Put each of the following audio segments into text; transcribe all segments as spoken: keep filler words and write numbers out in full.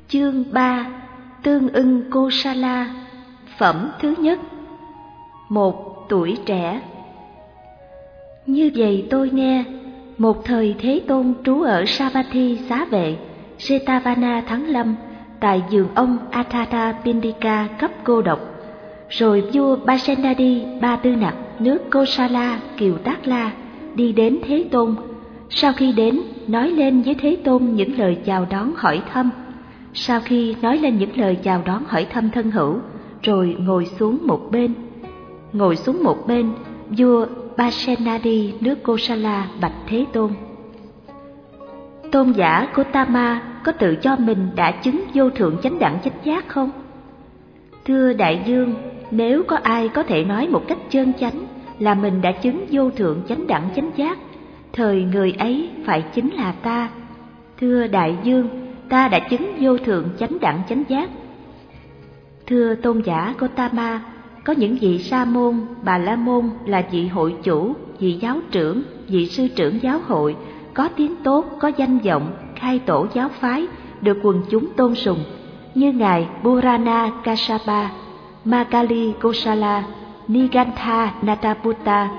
Chương ba. Tương ưng Kosala. Phẩm thứ nhất. Một tuổi trẻ. Như vậy tôi nghe, một thời Thế Tôn trú ở Savatthi Xá Vệ, Jetavana Thắng Lâm, tại giường ông Atthata Pindika cấp cô độc. Rồi vua Pasenadi Ba Tư Nặc nước Kosala Kiều Tác La đi đến Thế Tôn. Sau khi đến, nói lên với Thế Tôn những lời chào đón hỏi thăm. Sau khi nói lên những lời chào đón hỏi thăm thân hữu, rồi ngồi xuống một bên. Ngồi xuống một bên, vua Pasenadi nước Kosala bạch Thế Tôn: Tôn giả Gotama có tự cho mình đã chứng vô thượng chánh đẳng chánh giác không? Thưa đại vương, nếu có ai có thể nói một cách chân chánh là mình đã chứng vô thượng chánh đẳng chánh giác, thời người ấy phải chính là ta. Thưa đại vương, ta đã chứng vô thượng chánh đẳng chánh giác. Thưa tôn giả Gotama, có những vị sa môn, bà la môn là vị hội chủ, vị giáo trưởng, vị sư trưởng giáo hội, có tiếng tốt, có danh vọng, khai tổ giáo phái, được quần chúng tôn sùng, như ngài Purana Kassapa, Makali Kosala, Nigantha Nataputta,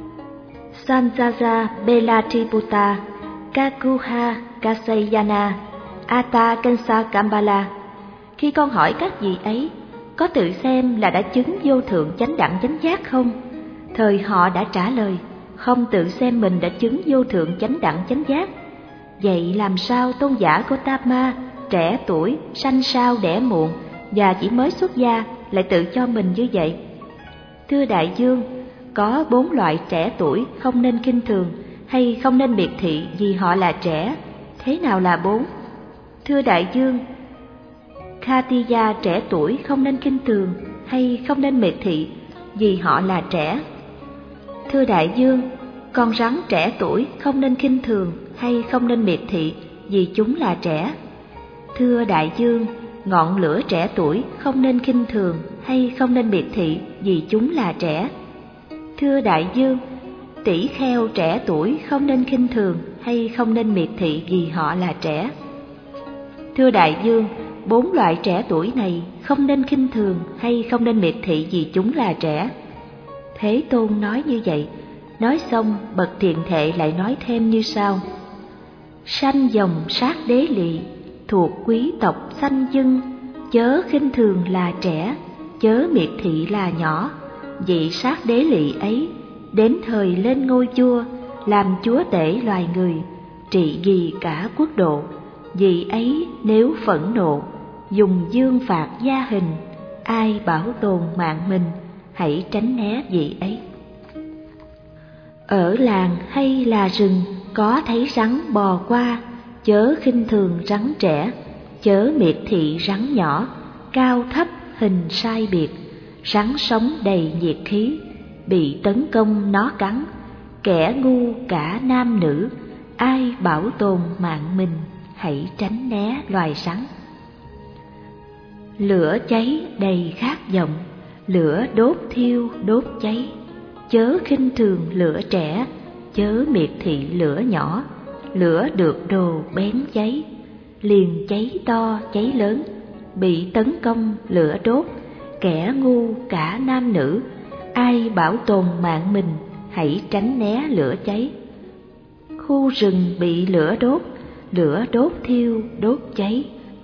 Sanjaja Belatiputta, Kakuha Kasayana, Ata Kansa Kambala. Khi con hỏi các vị ấy có tự xem là đã chứng vô thượng chánh đẳng chánh giác không, thời họ đã trả lời không tự xem mình đã chứng vô thượng chánh đẳng chánh giác. Vậy làm sao tôn giả Gotama, trẻ tuổi, sanh sao đẻ muộn và chỉ mới xuất gia, lại tự cho mình như vậy? Thưa đại vương, có bốn loại trẻ tuổi không nên khinh thường hay không nên miệt thị vì họ là trẻ. Thế nào là bốn? Thưa đại vương, Khatiya trẻ tuổi không nên khinh thường hay không nên miệt thị vì họ là trẻ. Thưa đại vương, con rắn trẻ tuổi không nên khinh thường hay không nên miệt thị vì chúng là trẻ. Thưa đại vương, ngọn lửa trẻ tuổi không nên khinh thường hay không nên miệt thị vì chúng là trẻ. Thưa đại vương, tỷ kheo trẻ tuổi không nên khinh thường hay không nên miệt thị vì họ là trẻ. Thưa đại vương, bốn loại trẻ tuổi này không nên khinh thường hay không nên miệt thị vì chúng là trẻ. Thế Tôn nói như vậy, nói xong bậc thiện thệ lại nói thêm như sau: Sanh dòng sát đế lỵ, thuộc quý tộc sanh dân, chớ khinh thường là trẻ, chớ miệt thị là nhỏ. Vị sát đế lỵ ấy đến thời lên ngôi vua, làm chúa tể loài người, trị vì cả quốc độ. Vị ấy nếu phẫn nộ, dùng dương phạt gia hình, ai bảo tồn mạng mình, hãy tránh né vị ấy. Ở làng hay là rừng, có thấy rắn bò qua, chớ khinh thường rắn trẻ, chớ miệt thị rắn nhỏ, cao thấp hình sai biệt. Rắn sống đầy nhiệt khí, bị tấn công nó cắn, kẻ ngu cả nam nữ, ai bảo tồn mạng mình, hãy tránh né loài rắn. Lửa cháy đầy khát vọng, lửa đốt thiêu đốt cháy, chớ khinh thường lửa trẻ, chớ miệt thị lửa nhỏ. Lửa được đồ bén cháy, liền cháy to cháy lớn, bị tấn công lửa đốt, kẻ ngu cả nam nữ, ai bảo tồn mạng mình, hãy tránh né lửa cháy. Khu rừng bị lửa đốt, lửa đốt thiêu đốt cháy.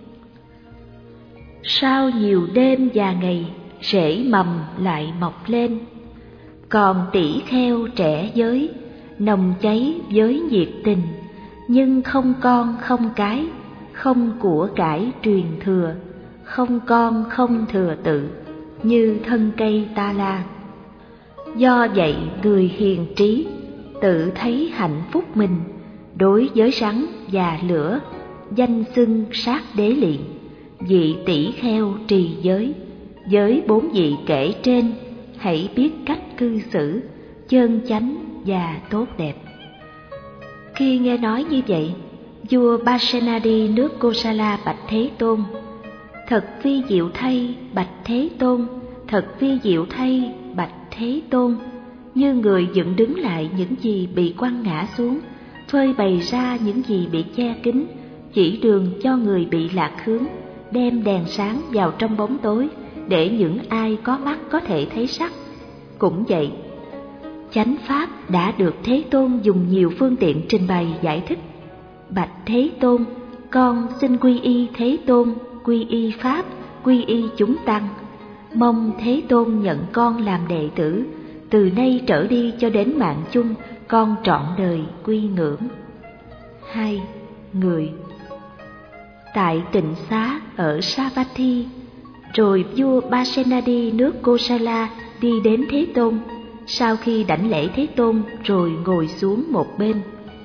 Sau nhiều đêm và ngày, rễ mầm lại mọc lên. Còn tỷ kheo trẻ giới, nồng cháy với nhiệt tình, nhưng không con không cái, không của cải truyền thừa, không con không thừa tự, như thân cây ta la. Do vậy người hiền trí tự thấy hạnh phúc mình, đối với rắn và lửa, danh xưng sát đế lỵ. Vị tỷ kheo trì giới, với bốn vị kể trên, hãy biết cách cư xử, chân chánh và tốt đẹp. Khi nghe nói như vậy, vua Pasenadi nước Kosala bạch Thế Tôn: Thật vi diệu thay, bạch Thế Tôn, thật vi diệu thay, bạch Thế Tôn. Như người dựng đứng lại những gì bị quăng ngã xuống, phơi bày ra những gì bị che kín, chỉ đường cho người bị lạc hướng, đem đèn sáng vào trong bóng tối để những ai có mắt có thể thấy sắc. Cũng vậy, chánh pháp đã được Thế Tôn dùng nhiều phương tiện trình bày giải thích. Bạch Thế Tôn, con xin quy y Thế Tôn, quy y Pháp, quy y chúng tăng. Mong Thế Tôn nhận con làm đệ tử, từ nay trở đi cho đến mạng chung, con trọn đời quy ngưỡng. Hai. Người. Tại tịnh xá ở Savatthi, rồi vua Pasenadi nước Kosala đi đến Thế Tôn. Sau khi đảnh lễ Thế Tôn rồi ngồi xuống một bên.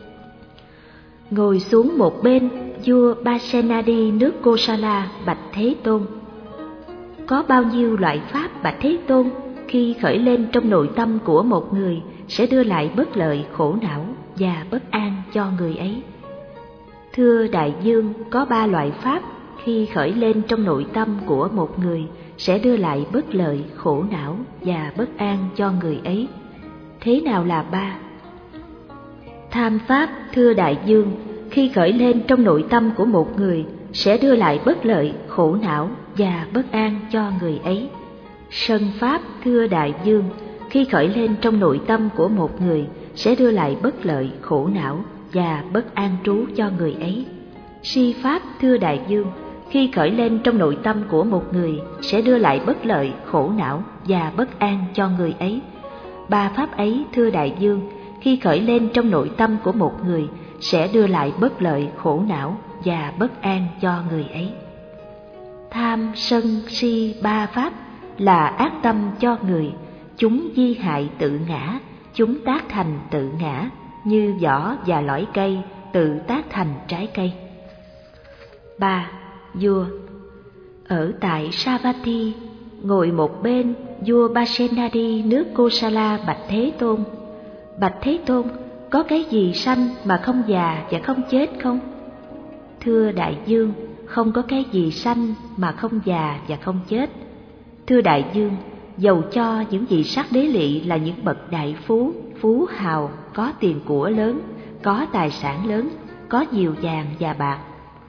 Ngồi xuống một bên, vua Pasenadi nước Kosala bạch Thế Tôn: có bao nhiêu loại pháp bạch Thế Tôn khi khởi lên trong nội tâm của một người sẽ đưa lại bất lợi, khổ não và bất an cho người ấy? Thưa đại dương, có ba loại pháp khi khởi lên trong nội tâm của một người sẽ đưa lại bất lợi, khổ não và bất an cho người ấy. Thế nào là ba? Tham pháp, thưa đại dương, khi khởi lên trong nội tâm của một người sẽ đưa lại bất lợi, khổ não và bất an cho người ấy. Sân pháp, thưa đại dương, khi khởi lên trong nội tâm của một người sẽ đưa lại bất lợi, khổ não và bất an trú cho người ấy. Si pháp, thưa đại dương, khi khởi lên trong nội tâm của một người sẽ đưa lại bất lợi, khổ não và bất an cho người ấy. Ba pháp ấy, thưa đại dương, khi khởi lên trong nội tâm của một người sẽ đưa lại bất lợi, khổ não và bất an cho người ấy. Tham, sân, si ba pháp là ác tâm cho người, chúng di hại tự ngã, chúng tác thành tự ngã, như vỏ và lõi cây tự tác thành trái cây. Ba. Vua. Ở tại Savatthi, ngồi một bên, vua Pasenadi nước Kosala bạch Thế Tôn: bạch Thế Tôn, có cái gì sanh mà không già và không chết không? Thưa đại dương, không có cái gì sanh mà không già và không chết. Thưa đại dương, dầu cho những vị sắc đế lị là những bậc đại phú, phú hào, có tiền của lớn, có tài sản lớn, có nhiều vàng và bạc,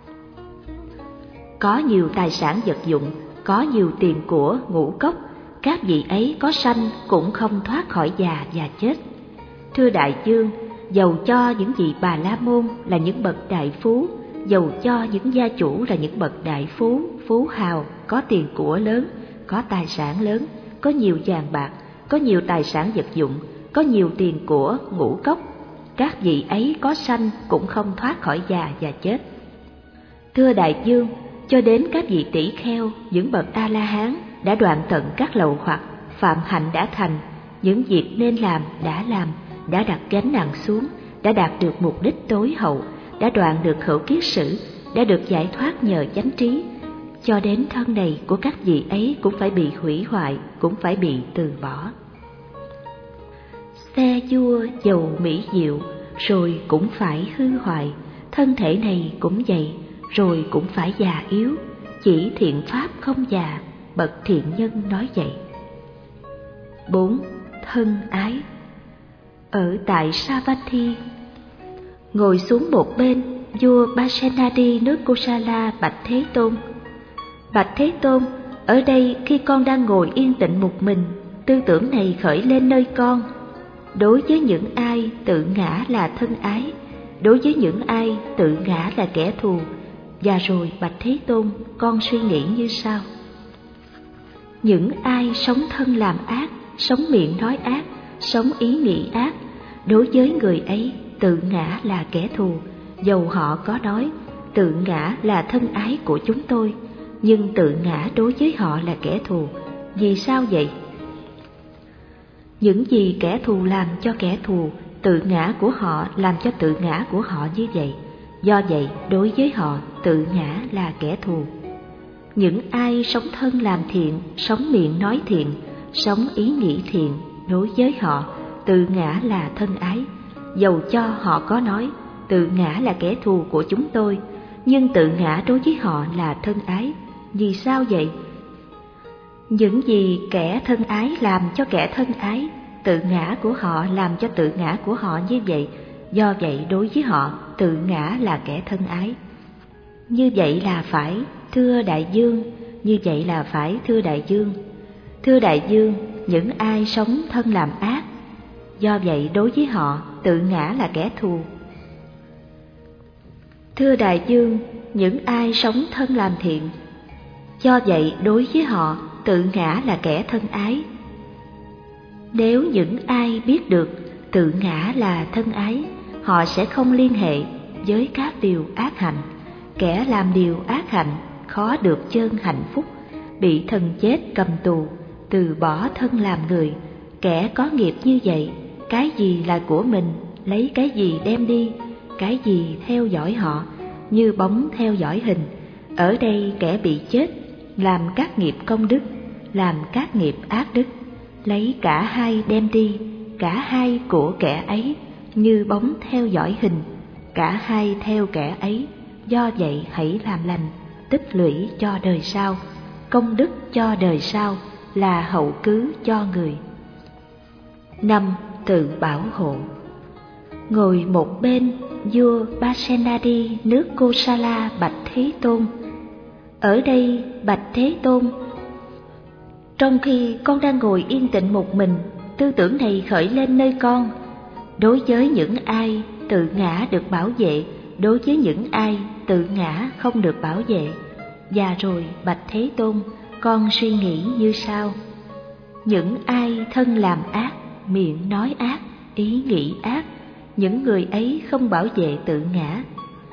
có nhiều tài sản vật dụng, có nhiều tiền của, ngũ cốc, các vị ấy có sanh cũng không thoát khỏi già và chết. Thưa đại dương, dầu cho những vị Bà La Môn là những bậc đại phú, dầu cho những gia chủ là những bậc đại phú, phú hào, có tiền của lớn, có tài sản lớn, có nhiều vàng bạc, có nhiều tài sản vật dụng, có nhiều tiền của, ngũ cốc, các vị ấy có sanh cũng không thoát khỏi già và chết. Thưa đại dương, cho đến các vị tỷ kheo, những bậc A-la-hán đã đoạn tận các lậu hoặc, phạm hạnh đã thành, những việc nên làm đã làm, đã đặt gánh nặng xuống, đã đạt được mục đích tối hậu, đã đoạn được khẩu kiết sử, đã được giải thoát nhờ chánh trí. Cho đến thân này của các vị ấy cũng phải bị hủy hoại, cũng phải bị từ bỏ. Xe vua dầu mỹ diệu, rồi cũng phải hư hoại, thân thể này cũng vậy, rồi cũng phải già yếu, chỉ thiện pháp không già, bậc thiện nhân nói vậy. Bốn. Thân ái. Ở tại Savatthi, ngồi xuống một bên, vua Pasenadi nước Kosala bạch Thế Tôn: bạch Thế Tôn, ở đây khi con đang ngồi yên tĩnh một mình, tư tưởng này khởi lên nơi con. Đối với những ai tự ngã là thân ái, đối với những ai tự ngã là kẻ thù. Và rồi bạch Thế Tôn, con suy nghĩ như sau: những ai sống thân làm ác, sống miệng nói ác, sống ý nghĩ ác, đối với người ấy tự ngã là kẻ thù. Dầu họ có nói tự ngã là thân ái của chúng tôi, nhưng tự ngã đối với họ là kẻ thù. Vì sao vậy? Những gì kẻ thù làm cho kẻ thù, tự ngã của họ làm cho tự ngã của họ như vậy. Do vậy, đối với họ, tự ngã là kẻ thù. Những ai sống thân làm thiện, sống miệng nói thiện, sống ý nghĩ thiện, đối với họ, tự ngã là thân ái. Dầu cho họ có nói, tự ngã là kẻ thù của chúng tôi, nhưng tự ngã đối với họ là thân ái. Vì sao vậy? Những gì kẻ thân ái làm cho kẻ thân ái, tự ngã của họ làm cho tự ngã của họ như vậy. Do vậy đối với họ, tự ngã là kẻ thân ái. như vậy là phải, thưa đại dương, như vậy là phải, thưa đại dương. Thưa đại dương, những ai sống thân làm ác, do vậy đối với họ tự ngã là kẻ thù. Thưa đại dương, những ai sống thân làm thiện, do vậy đối với họ tự ngã là kẻ thân ái. Nếu những ai biết được tự ngã là thân ái, họ sẽ không liên hệ với các điều ác hạnh. Kẻ làm điều ác hạnh khó được chân hạnh phúc, bị thần chết cầm tù, từ bỏ thân làm người. Kẻ có nghiệp như vậy, cái gì là của mình, lấy cái gì đem đi, cái gì theo dõi họ, như bóng theo dõi hình. Ở đây kẻ bị chết làm các nghiệp công đức, làm các nghiệp ác đức, lấy cả hai đem đi, cả hai của kẻ ấy, như bóng theo dõi hình, cả hai theo kẻ ấy. Do vậy hãy làm lành, tích lũy cho đời sau, công đức cho đời sau, là hậu cứ cho người. Năm. Tự bảo hộ. Ngồi một bên, vua Pasenadi nước Kosala bạch Thế Tôn: Ở đây bạch Thế Tôn, trong khi con đang ngồi yên tĩnh một mình, tư tưởng này khởi lên nơi con. Đối với những ai tự ngã được bảo vệ, đối với những ai tự ngã không được bảo vệ. Và rồi bạch Thế Tôn, con suy nghĩ như sau: những ai thân làm ác, miệng nói ác, ý nghĩ ác, những người ấy không bảo vệ tự ngã.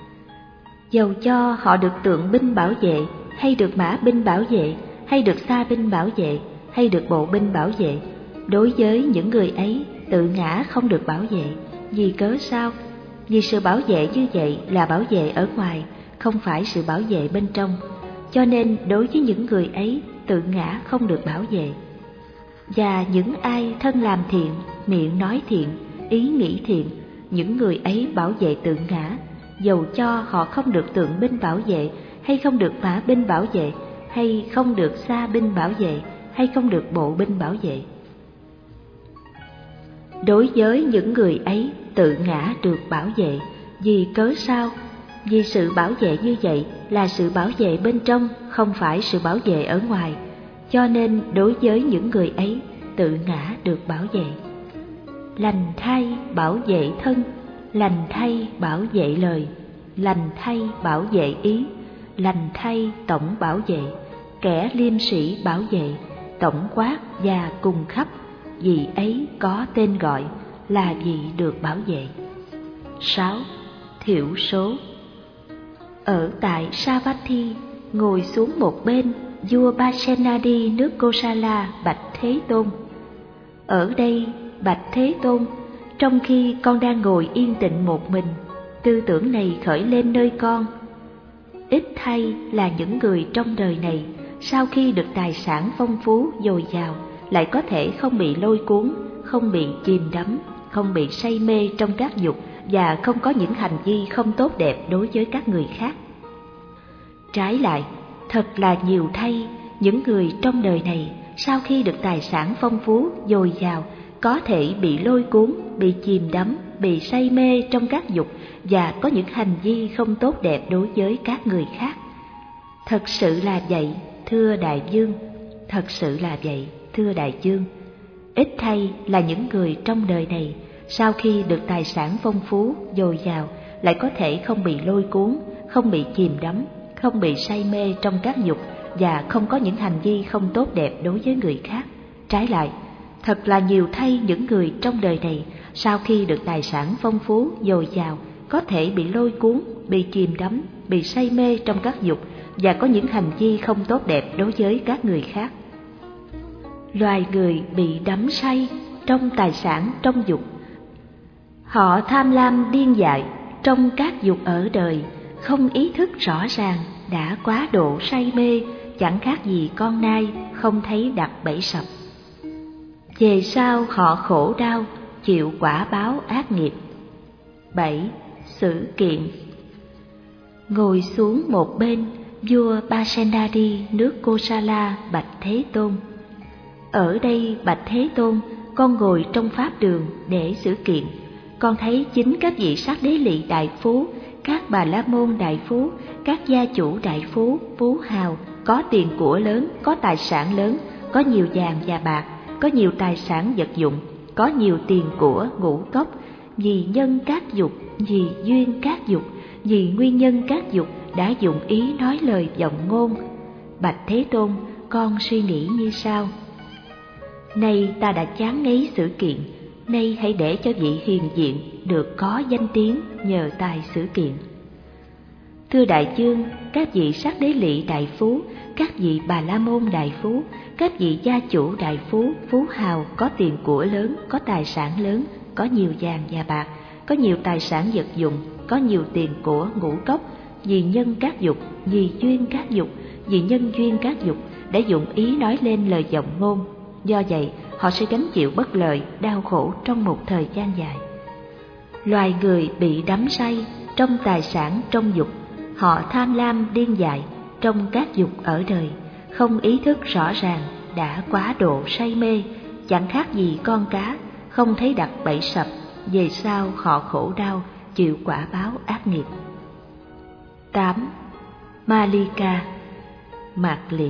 Dầu cho họ được tượng binh bảo vệ, hay được mã binh bảo vệ, hay được xa binh bảo vệ, hay được bộ binh bảo vệ, đối với những người ấy tự ngã không được bảo vệ. Vì cớ sao? Vì sự bảo vệ như vậy là bảo vệ ở ngoài, không phải sự bảo vệ bên trong. Cho nên đối với những người ấy tự ngã không được bảo vệ. Và những ai thân làm thiện, miệng nói thiện, ý nghĩ thiện, những người ấy bảo vệ tự ngã, dầu cho họ không được tượng binh bảo vệ, hay không được mã binh bảo vệ, hay không được xa binh bảo vệ, hay không được bộ binh bảo vệ. Đối với những người ấy tự ngã được bảo vệ. Vì cớ sao? Vì sự bảo vệ như vậy là sự bảo vệ bên trong, không phải sự bảo vệ ở ngoài. Cho nên đối với những người ấy tự ngã được bảo vệ. Lành thay bảo vệ thân, lành thay bảo vệ lời, lành thay bảo vệ ý, lành thay tổng bảo vệ. Kẻ liêm sĩ bảo vệ, tổng quát và cùng khắp, vì ấy có tên gọi là vì được bảo vệ. Sáu. Thiểu số. Ở tại Savatthi, ngồi xuống một bên, vua Pasenadi nước Kosala bạch Thế Tôn: Ở đây bạch Thế Tôn, trong khi con đang ngồi yên tĩnh một mình, tư tưởng này khởi lên nơi con: ít thay là những người trong đời này, sau khi được tài sản phong phú dồi dào, lại có thể không bị lôi cuốn, không bị chìm đắm, không bị say mê trong các dục, và không có những hành vi không tốt đẹp đối với các người khác. Trái lại, thật là nhiều thay những người trong đời này, sau khi được tài sản phong phú dồi dào, có thể bị lôi cuốn, bị chìm đắm, bị say mê trong các dục, và có những hành vi không tốt đẹp đối với các người khác. Thật sự là vậy, thưa đại dương, thật sự là vậy, thưa đại dương. Ít thay là những người trong đời này, sau khi được tài sản phong phú dồi dào, lại có thể không bị lôi cuốn, không bị chìm đắm, không bị say mê trong các dục, và không có những hành vi không tốt đẹp đối với người khác. Trái lại, thật là nhiều thay những người trong đời này, sau khi được tài sản phong phú dồi dào, có thể bị lôi cuốn, bị chìm đắm, bị say mê trong các dục, và có những hành vi không tốt đẹp đối với các người khác. Loài người bị đắm say trong tài sản, trong dục. Họ tham lam điên dại trong các dục ở đời, không ý thức rõ ràng, đã quá độ say mê, chẳng khác gì con nai không thấy đặt bẫy sập. Về sau họ khổ đau, chịu quả báo ác nghiệp. Bảy. Sự kiện. Ngồi xuống một bên, vua Pasenadi nước Kosala bạch Thế Tôn: Ở đây bạch Thế Tôn, con ngồi trong pháp đường để xử kiện. Con thấy chính các vị sát đế lị đại phú, các bà la môn đại phú, các gia chủ đại phú, phú hào, có tiền của lớn, có tài sản lớn, có nhiều vàng và bạc, có nhiều tài sản vật dụng, có nhiều tiền của ngũ cốc, vì nhân các dục, vì duyên các dục, vì nguyên nhân các dục đã dụng ý nói lời vọng ngôn. Bạch Thế Tôn, con suy nghĩ như sau: nay ta đã chán ngấy sự kiện, nay hãy để cho vị hiền diện được có danh tiếng nhờ tài sự kiện. Thưa đại vương, các vị sắc đế lỵ đại phú, các vị bà la môn đại phú, các vị gia chủ đại phú, phú hào, có tiền của lớn, có tài sản lớn, có nhiều vàng và bạc, có nhiều tài sản vật dụng, có nhiều tiền của ngũ cốc, vì nhân các dục, vì duyên các dục, vì nhân duyên các dục đã dụng ý nói lên lời vọng ngôn. Do vậy, họ sẽ gánh chịu bất lợi, đau khổ trong một thời gian dài. Loài người bị đắm say trong tài sản, trong dục, họ tham lam điên dại trong các dục ở đời, không ý thức rõ ràng, đã quá độ say mê, chẳng khác gì con cá, không thấy đặt bẫy sập, về sau họ khổ đau, chịu quả báo ác nghiệp. tám. Malika, mạt lị.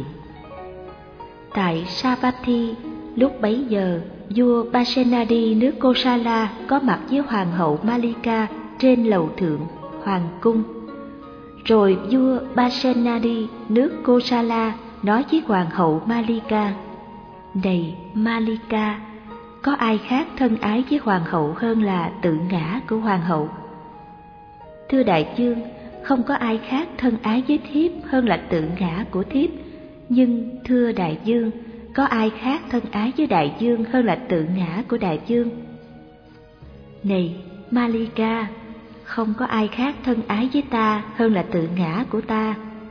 Tại Savatthi, lúc bấy giờ, vua Pasenadi nước Kosala có mặt với hoàng hậu Malika trên lầu thượng hoàng cung. Rồi vua Pasenadi nước Kosala nói với hoàng hậu Malika: này Malika, có ai khác thân ái với hoàng hậu hơn là tự ngã của hoàng hậu? Thưa đại vương, không có ai khác thân ái với thiếp hơn là tự ngã của thiếp. Nhưng thưa đại vương, có ai khác thân ái với đại vương hơn là tự ngã của đại vương? Này Malika, không có ai khác thân ái với ta hơn là tự ngã của ta.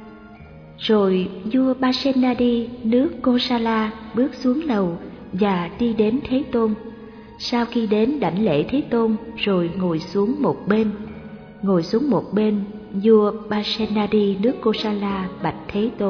Rồi vua Pasenadi nước Kosala bước xuống lầu và đi đến Thế Tôn. Sau khi đến đảnh lễ Thế Tôn rồi ngồi xuống một bên. Ngồi xuống một bên, vua Pasenadi nước Kosala bạch Thế Tôn: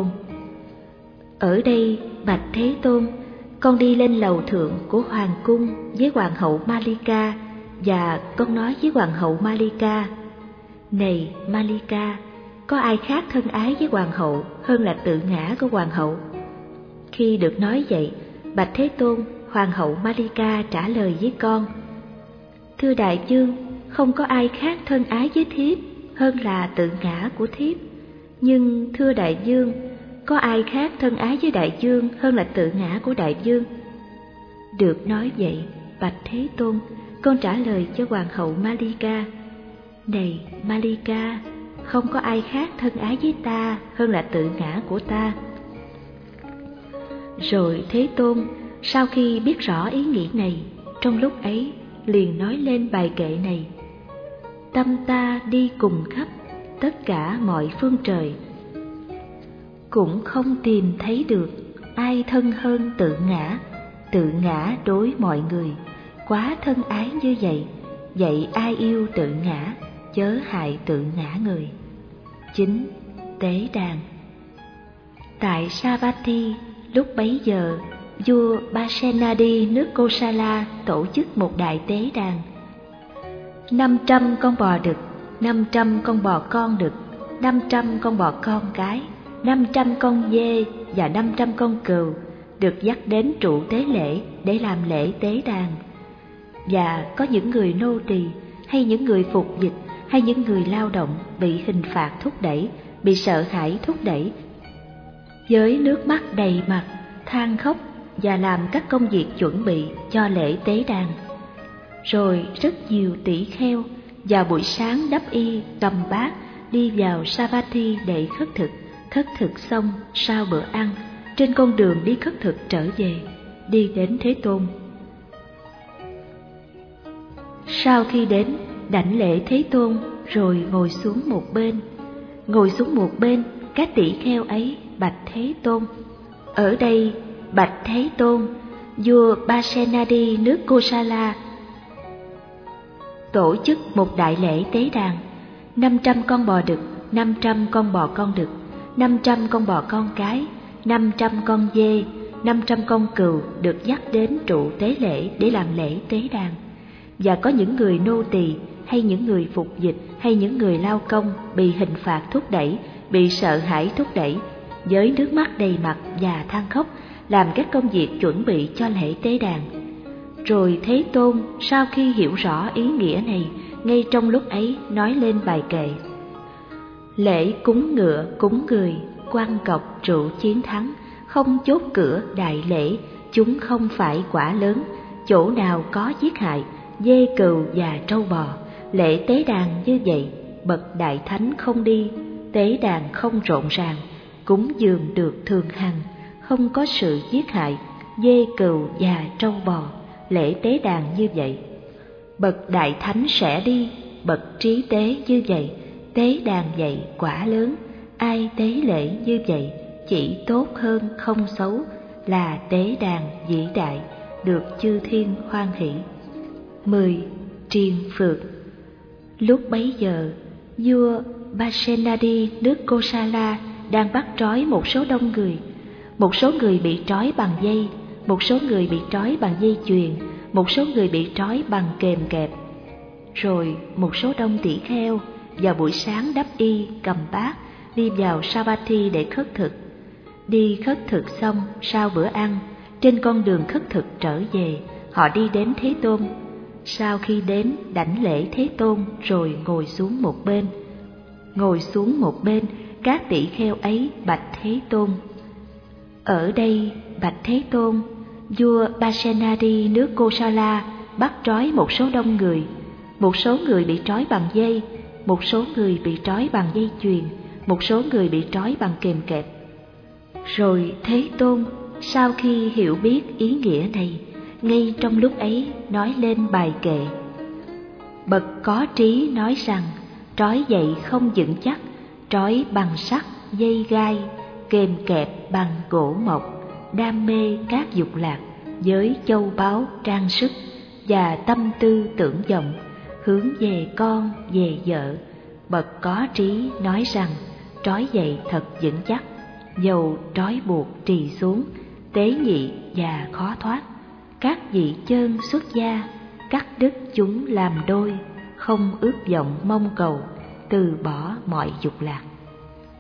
ở đây bạch Thế Tôn, con đi lên lầu thượng của hoàng cung với hoàng hậu Malika, và con nói với hoàng hậu Malika: này Malika, có ai khác thân ái với hoàng hậu hơn là tự ngã của hoàng hậu? Khi được nói vậy, bạch Thế Tôn, hoàng hậu Malika trả lời với con: thưa đại vương, không có ai khác thân ái với thiếp hơn là tự ngã của thiếp. Nhưng thưa đại vương, có ai khác thân ái với đại vương hơn là tự ngã của đại vương? Được nói vậy, bạch Thế Tôn, con trả lời cho hoàng hậu Malika: này Malika, không có ai khác thân ái với ta hơn là tự ngã của ta. Rồi Thế Tôn, sau khi biết rõ ý nghĩ này, trong lúc ấy liền nói lên bài kệ này: tâm ta đi cùng khắp tất cả mọi phương trời, cũng không tìm thấy được ai thân hơn tự ngã. Tự ngã đối mọi người quá thân ái như vậy, vậy ai yêu tự ngã, chớ hại tự ngã người. Chín. Tế đàn. Tại Savatthi, lúc bấy giờ, vua Pasenadi nước Kosala tổ chức một đại tế đàn. Năm trăm con bò đực, năm trăm con bò con đực, năm trăm con bò con cái, năm trăm con dê và năm trăm con cừu được dắt đến trụ tế lễ để làm lễ tế đàn. Và có những người nô tỳ hay những người phục dịch hay những người lao động bị hình phạt thúc đẩy, bị sợ hãi thúc đẩy, với nước mắt đầy mặt, than khóc và làm các công việc chuẩn bị cho lễ tế đàn. Rồi rất nhiều tỷ kheo vào buổi sáng đắp y cầm bát đi vào Savatthi để khất thực. Khất thực xong sau bữa ăn, trên con đường đi khất thực trở về, đi đến Thế Tôn. Sau khi đến, đảnh lễ Thế Tôn rồi ngồi xuống một bên. Ngồi xuống một bên, các tỷ kheo ấy bạch Thế Tôn: ở đây bạch Thế Tôn, vua Pasenadi nước Kosala tổ chức một đại lễ tế đàn. Năm trăm con bò đực, năm trăm con bò con đực, năm trăm con bò con cái, năm trăm con dê, năm trăm con cừu được dắt đến trụ tế lễ để làm lễ tế đàn. Và có những người nô tỳ hay những người phục dịch hay những người lao công bị hình phạt thúc đẩy, bị sợ hãi thúc đẩy, với nước mắt đầy mặt và than khóc, làm các công việc chuẩn bị cho lễ tế đàn. Rồi Thế Tôn sau khi hiểu rõ ý nghĩa này, ngay trong lúc ấy nói lên bài kệ: lễ cúng ngựa cúng người, quan cọc rượu chiến thắng, không chốt cửa đại lễ, chúng không phải quả lớn, chỗ nào có giết hại, dê cừu và trâu bò. Lễ tế đàn như vậy, bậc đại thánh không đi, tế đàn không rộn ràng, cúng dường được thường hằng, không có sự giết hại, dê cừu và trâu bò. Lễ tế đàn như vậy, bậc đại thánh sẽ đi, bậc trí tế như vậy, tế đàn vậy quả lớn. Ai tế lễ như vậy chỉ tốt hơn không xấu, là tế đàn vĩ đại, được chư thiên hoan hỷ. Mười. Triền phược. Lúc bấy giờ, vua Pasenadi nước Kosala đang bắt trói một số đông người. Một số người bị trói bằng dây, một số người bị trói bằng dây chuyền, một số người bị trói bằng kềm kẹp. Rồi một số đông tỷ kheo vào buổi sáng đắp y cầm bát đi vào Savatthi để khất thực. Đi khất thực xong, sau bữa ăn, trên con đường khất thực trở về, họ đi đến Thế Tôn. Sau khi đến, đảnh lễ Thế Tôn rồi ngồi xuống một bên. Ngồi xuống một bên, các tỷ kheo ấy bạch Thế Tôn: ở đây, bạch Thế Tôn, vua Pasenadi nước Kosala bắt trói một số đông người. Một số người bị trói bằng dây, một số người bị trói bằng dây chuyền, một số người bị trói bằng kềm kẹp. Rồi Thế Tôn sau khi hiểu biết ý nghĩa này, ngay trong lúc ấy nói lên bài kệ: bậc có trí nói rằng, trói dậy không vững chắc, trói bằng sắt, dây gai, kềm kẹp bằng gỗ mộc, đam mê các dục lạc, với châu báu trang sức và tâm tư tưởng vọng, hướng về con, về vợ. Bậc có trí nói rằng, trói dậy thật vững chắc, dầu trói buộc trì xuống, tế nhị và khó thoát. Các vị chơn xuất gia, cắt đứt chúng làm đôi, không ước vọng mong cầu, từ bỏ mọi dục lạc.